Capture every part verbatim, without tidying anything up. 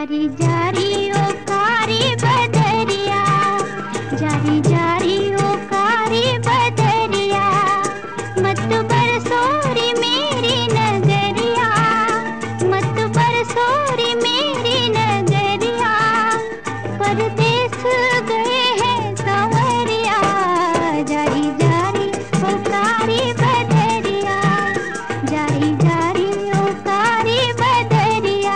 जारी जारी ओ कारी बदरिया, जारी जारी ओ कारी बदरिया, मत बरसोरी मेरी नगरिया, मत बरसोरी मेरी नगरिया, परदेस गए हैं संवरिया, जारी जारी ओ कारी बदरिया, जारी जारी ओ कारी बदरिया।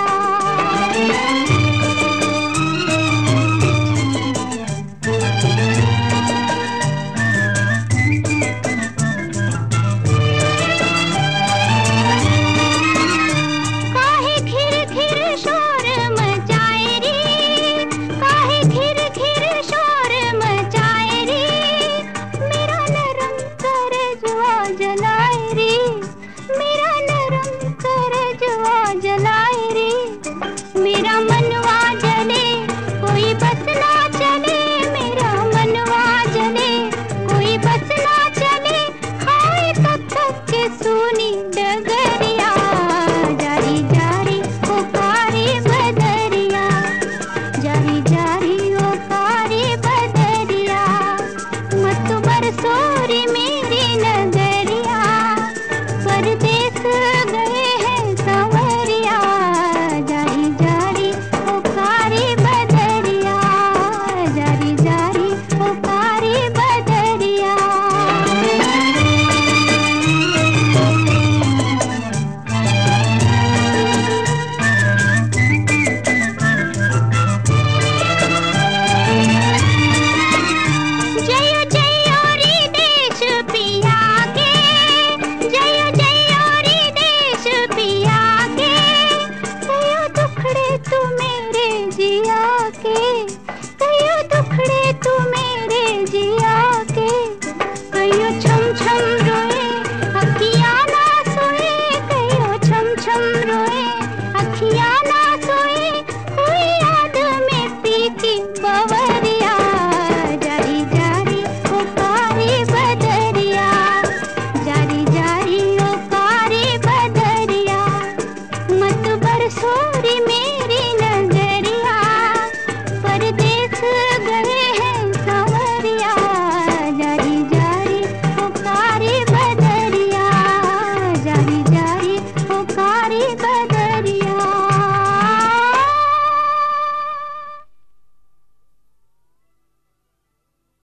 काहे घिर घिर शोर मचाए रे, काहे घिर घिर शोर मचाए रे, मेरा नरम करजवा जलाए रे, मेरा नरम करजवा जलाए रे, मेरा मनवा जले कोई बस ना चले, मेरा मनवा जले कोई बस ना चले, हाय तक तक के सुनी डगरिया, जारी जारी ओ कारी बदरिया, जारी जारी ओ कारी बदरिया, मत बरसोरी मेरी नगरिया, परदेस गए हैं संवरिया, जारी जारी ओ कारी बदरिया, जारी जारी ओ कारी बदरिया। जय जय रे देश पिया के, जय जय रे देश पिया के, कयो दुखड़े तू मेरे जिया के, कयो दुखड़े तू मेरे जिया के, कयो छम छम रोए अखियाँ ना सोए, कयो छम छम रोए अखियाँ ना सोए, कोई याद में पीती बवरिया, जारी जारी ओ कारी बदरिया, जारी जारी ओ कारी बदरिया, मत बरसोरी मेरी